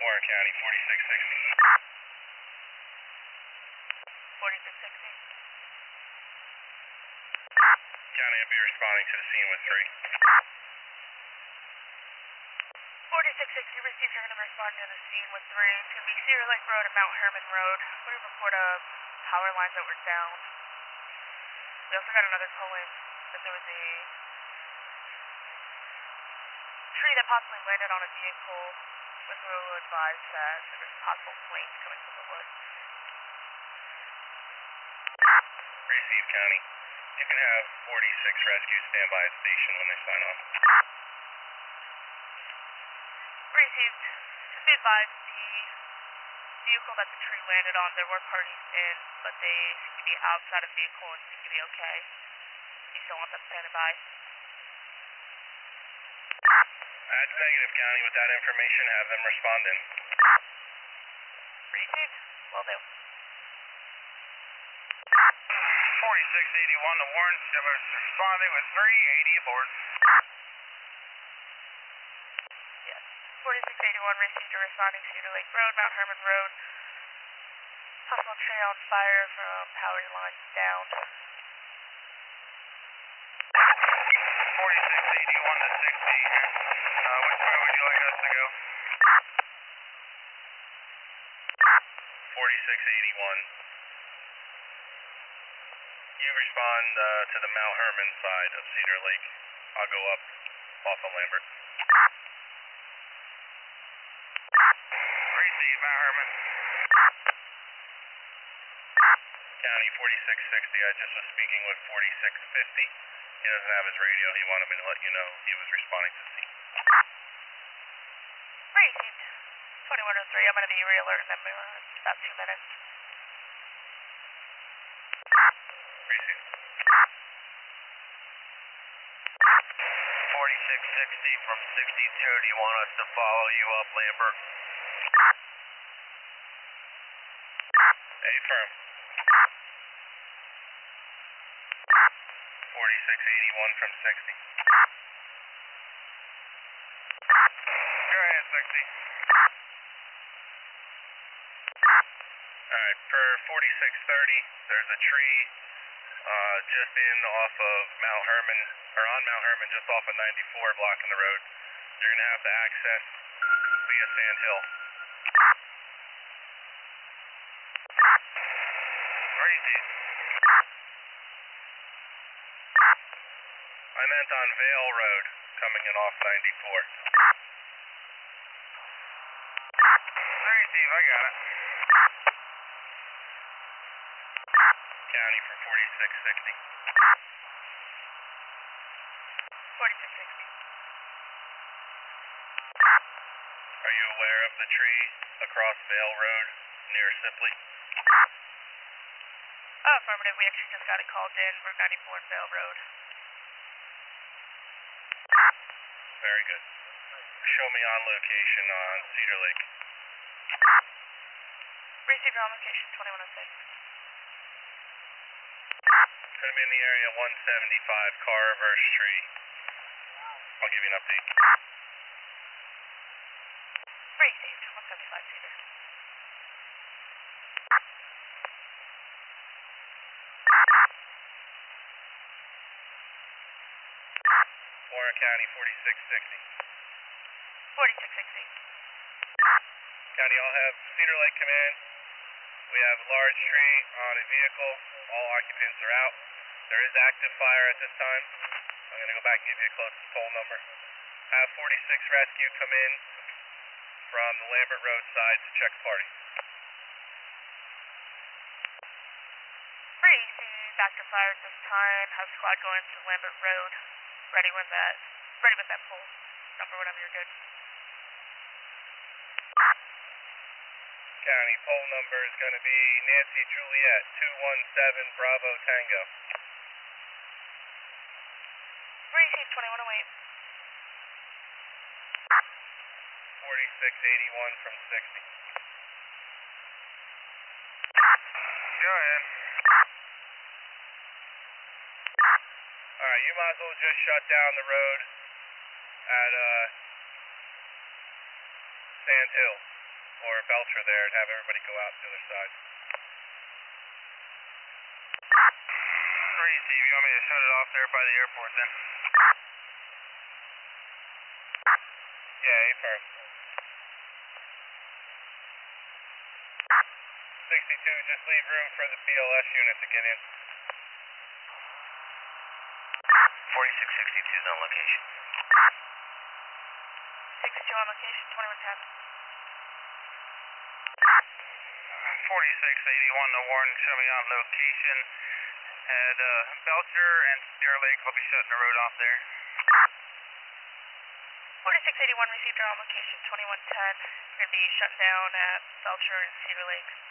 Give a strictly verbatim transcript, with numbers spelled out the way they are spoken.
Warren County, forty-six sixty. forty-six sixty. County will be responding to the scene with three. forty-six sixty received. You're going to respond to the scene with three. It's going to be Cedar Lake Road and Mount Herman Road. We report a power lines that were down. We also got another call-in that there was a tree that possibly landed on a vehicle. With who advised that there was possible flames coming from the woods. Receive, County. You can have forty-six rescue stand by at station when they sign off. Received. Just be advised, the vehicle that the tree landed on, there were parties in, but they seem to be outside of the vehicle and seem to be okay. You still want them standing by? That's negative, County. With that information, have them respond in. Received. Will do. forty-six eighty-one to Warren. Shivers responding with three eighty aboard. Yes. forty-six eighty-one received a responding Cedar Lake Road, Mount Herman Road. Possible tree on fire from power lines down. forty-six eighty-one to sixty. Uh, which way would you like us to go? forty-six eighty-one. You respond uh, to the Mount Herman side of Cedar Lake. I'll go up off of Lambert. Receive, Mount Herman. County forty-six sixty. I just was speaking with forty-six fifty. He doesn't have his radio. He wanted me to let you know he was responding to the scene. Received. twenty-one oh three. I'm going to be re-alerting them in about two minutes. Receive. forty-six sixty from sixty-two. Do you want us to follow you up, Lambert? A firm. forty-six eighty-one from sixty. Go ahead, sixty. Alright, for forty-six thirty, there's a tree uh, just in off of Mount Herman, or on Mount Herman, just off of ninety-four, blocking the road. You're going to have to access via Sand Hill. Receive. I meant on Vale Road, coming in off ninety-four. Receive, I got it. County for forty-six sixty. forty-six sixty. Are you aware of the tree across Vale Road near Sipley? Oh, affirmative. We actually just got it called in. Route ninety-four and Vale Road. Very good. Show me on location on Cedar Lake. Receiver on location, twenty-one oh six. It's going to be in the area one seventy-five, car reverse tree. I'll give you an update. Received, one seventy-five Cedar. Warren County, forty-six sixty. forty-six sixty. County, I'll have Cedar Lake come in. We have a large tree on a vehicle. All occupants are out. There is active fire at this time. I'm going to go back and give you a closest toll number. Have forty-six rescue come in from the Lambert Road side to check the party. Received, active fire at this time. Have squad going to Lambert Road. Ready when that, ready with that pull number whenever you're good. County, poll number is going to be Nancy Juliet, two one seven Bravo Tango. Received, twenty-one oh eight. forty-six eighty-one from sixty. Go ahead. Alright, you might as well just shut down the road at uh, Sand Hill. or Belcher there and have everybody go out to the other side. three, Steve, you want me to shut it off there by the airport then? Yeah, affirm. sixty-two, just leave room for the B L S unit to get in. forty-six sixty-two is on location. sixty-two on location, twenty-one ten. forty-six eighty-one to Warren, show me on location at uh, Belcher and Cedar Lake. I'll be shutting the road off there. forty-six eighty-one received on location, twenty-one ten. We're going to be shutting down at Belcher and Cedar Lake.